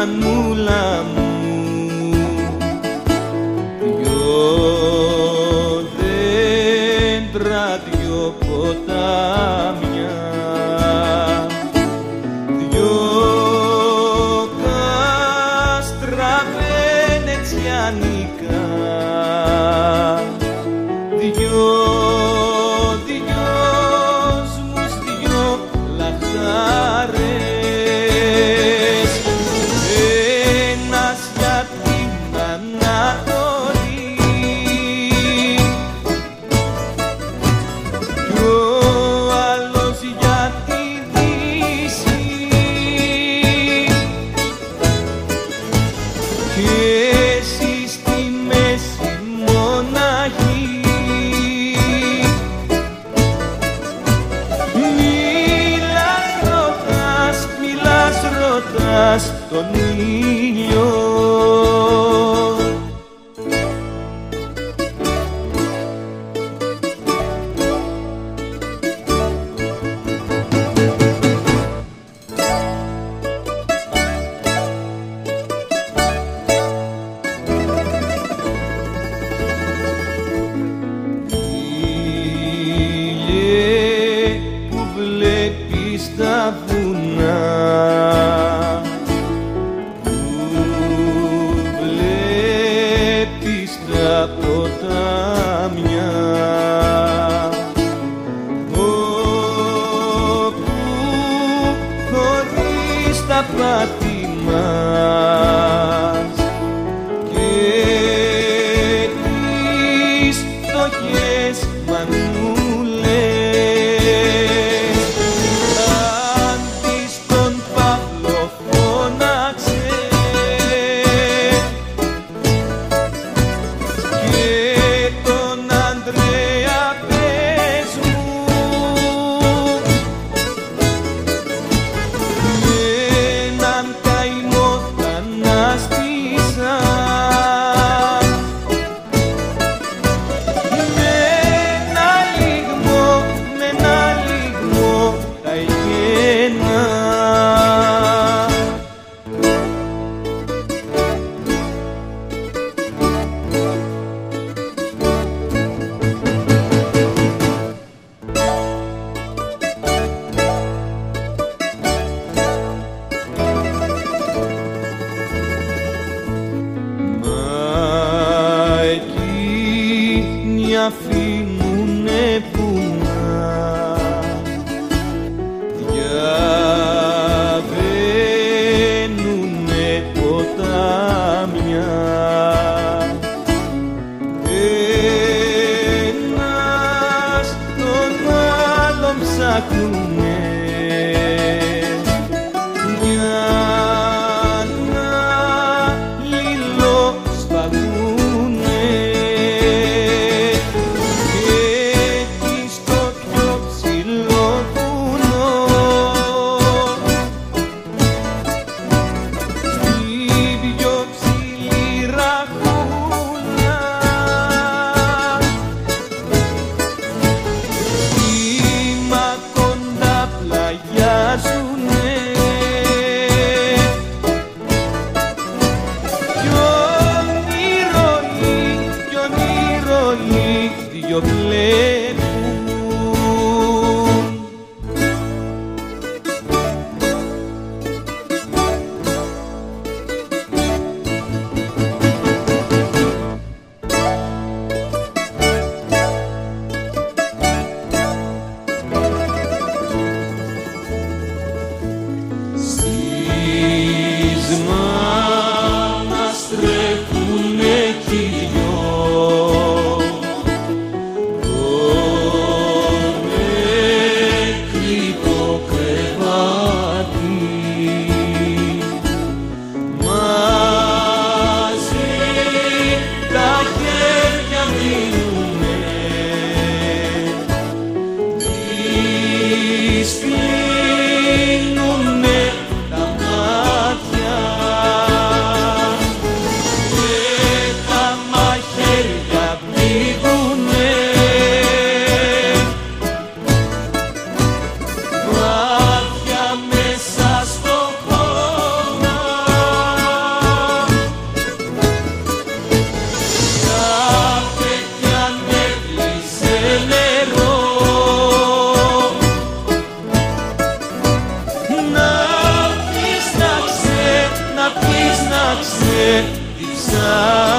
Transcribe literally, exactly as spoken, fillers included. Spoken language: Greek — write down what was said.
μανούλα μου, δυο δέντρα, δυο ποτάμια, δυο κάστρα βενετσιανικά, δυο δυόσμους, δυο λαχτάρες, ένας για την Ανατολή κι ο άλλος για τη Δύση, και εσύ στη μέση μοναχή. Μιλάς, ρωτάς, μιλάς, ρωτάς τον ήλιο. Που βλέπεις τα βουνά, που βλέπεις τα ποτάμια, όπου χωρίς τα πάθη μας και τις φτωχές μανούλες, αφήνουνε βουνά, διαβαίνουνε ποτάμια, ένας τον άλλον ψάχνουνε για να λιλοσφαγούνε. Δυο βλέπουν. Σείσμα μας τρέχουνε κι οι δυο, ψάξτε, τι ψάξτε.